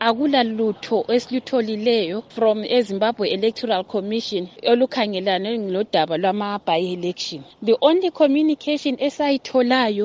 akula lutho esilutholileyo from eZimbabwe Electoral Commission olukhangelane lodaba lwama-by-election. The only communication esayitholayo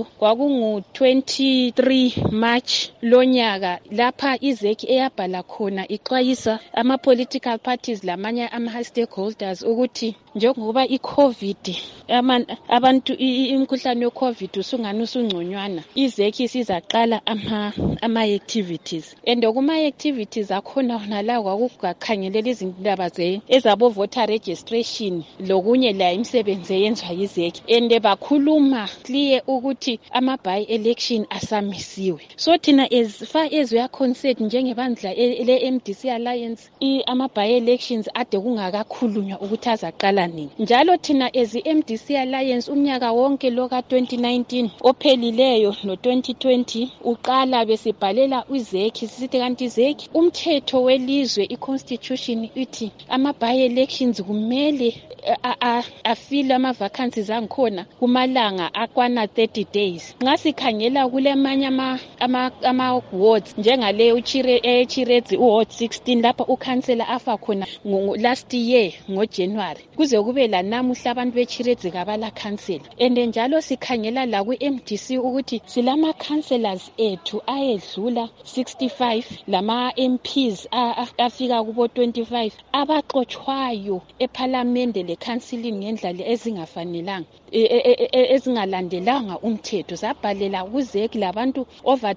kwakungu-23 March lonyaka lapha iZEC eyabhala khona ixwayisa ama-political parties lamanye ama-stakeholders ukuthi njengoba i-COVID abantu imkhuhlane we-COVID usungconywana, iZEC sizaqala ama-activities and kuma-activities akhona la kwakukhangelela izindaba ezabo voter registration lokunye la imisebenzi eyenzwa yiZEC and bakhuluma clear ukuthi ama-by-election asamisiwe. So thina as far as we are concerned njengebandla le-MDC Alliance ama-by-elections ade kungakakhulunywa ukuthi azaqala nini. Njalo thina as i-MDC Alliance umnyaka wonke lo ka-2019 ophelileyo no-2020 uqala besibhalela iZEC sithi kanti iZEC umthetho welizwe i-constitution ithi ama-by-elections kumele afile ama-vacancies angikhona kumalanga akwana 30 days. Ngasikhangela kulemanye ama-wards njengale eChiredzi uward 16 lapha ukhansela afa khona last year ngoJanuary kuze kube lanamuhla abantu beChiredzi kabala khansela. And njalo sikhangela la ku-MDC ukuthi silama councillors ethu ayedlula 65 lama MPs afika kubo 25 abaxoxwayo eParliament le-councilling ngendlela ezingafanelanga ezingalandelanga umthetho. Sabhalela kuZEC labantu over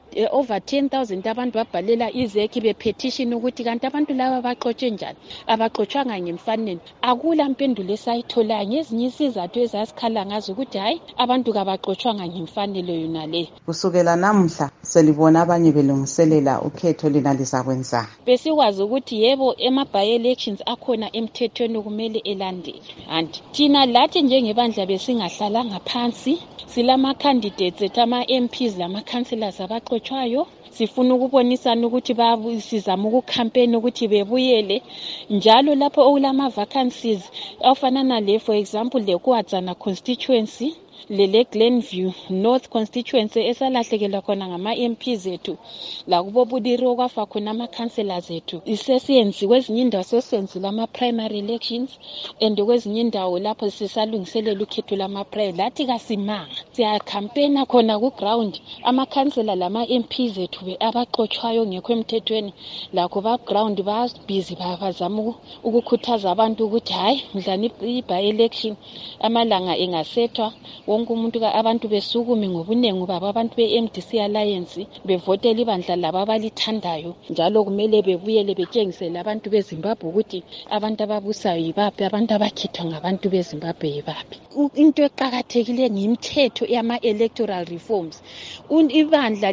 10,000 abantu babhalela iZEC bepetition ukuthi kanti abantu laba baxotshe njani, abaxotshwanga ngemfanelo. Akula mpendulo esayitholayo ngezinye isizathu ezasikhala ngazo ukuthi hayi abantu kabaxotshwanga ngemfanelo yona le. Kusukela namhla selibona abanye belungiselela ukhetho lina lizakwenza. Besikwazi ukuthi yebo ema-by-elections akhona emthethweni kumele elandelwe. And thina lathi njengebandla besingahlalanga phansi silama candidates ethu ama-MPs lama-councillors abaxotshayo. Sifuna ukubonisana ukuthi sizama ukucampaign ukuthi bebuyele njalo lapho okulama vacancies afana nale for example le Kwadzana constituency le Glenview North constituency esalahlekela khona ngama-MPs ethu la kubo Budiro kwafa khona ama-councillors ethu isesiyenzi kwezinye indawo sesenzile ama-primary elections and kwezinye indawo lapho sisalungiselela ukhetho lama-primary lathi kasimanga siyacampaigna khona ku-ground ama-councillor lama-MPs ethu abaxotshayo ngekho emthethweni lakho ba-ground ba-busy bazama ukukhuthaza abantu ukuthi hayi mdlana i-by-election amalanga engasethwa wonke umuntu abantu besukume ngobunengi babo abantu be-MDC Alliance bevotela ibandla laba abalithandayo njalo kumele bebuyele betshengisele abantu beZimbabwe ukuthi abantu ababusayo yibaphi, abantu abakhethwa ngabantu beZimbabwe yibaphi. Into eqhakathekile ngemithetho yama-electoral reforms ibandla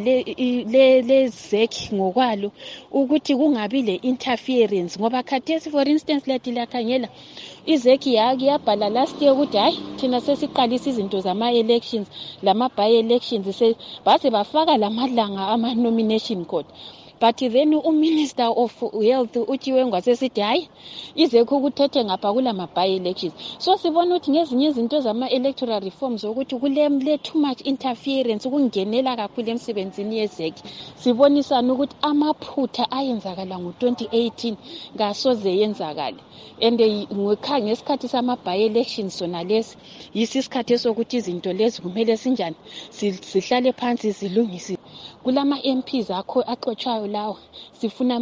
le-ZEC ngokwalo ukuthi kungabi le-interference ngoba khathesi for instance lathi lakhangela iZEC yabhala last year ukuthi hayi thina sesiqalisa izinto zama-elections lama-by-elections base bafaka lamalanga ama-nomination code. But then uMinister of Health uThiwe ngwasesithi hayi iZEC ukuthethe ngapha kulama-by-elections. So sibona ukuthi ngezinye izinto zama-electoral reforms ukuthi kule too much interference ukungenela kakhulu emsebenzini yeZEC. Sibonisana ukuthi amaphutha ayenzakala ngo-2018 ngasoze yenzakale. And ngesikhathi sama-by-elections sona lesi yisisikhathi sokuthi izinto lezi kumele sinjani sihlale phansi silungise. Kulama MPs akho axotshayo lawo sifuna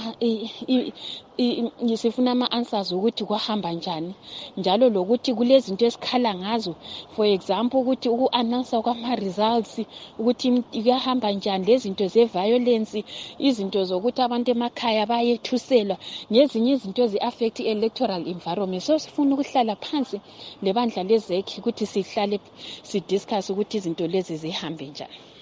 ama-answers ukuthi kwahamba njani njalo lokuthi kulezinto esikhala ngazo for example ukuthi uku-announce kwama-results ukuthi kuyahamba njani lezinto ze-violence izinto zokuthi abantu emakhaya bayethuselwa ngezinye izinto ezi-affect electoral environment. So sifuna ukuhlala phansi lebandla leZEC ukuthi sihlale sidiscuss ukuthi izinto lezi zihambe njani.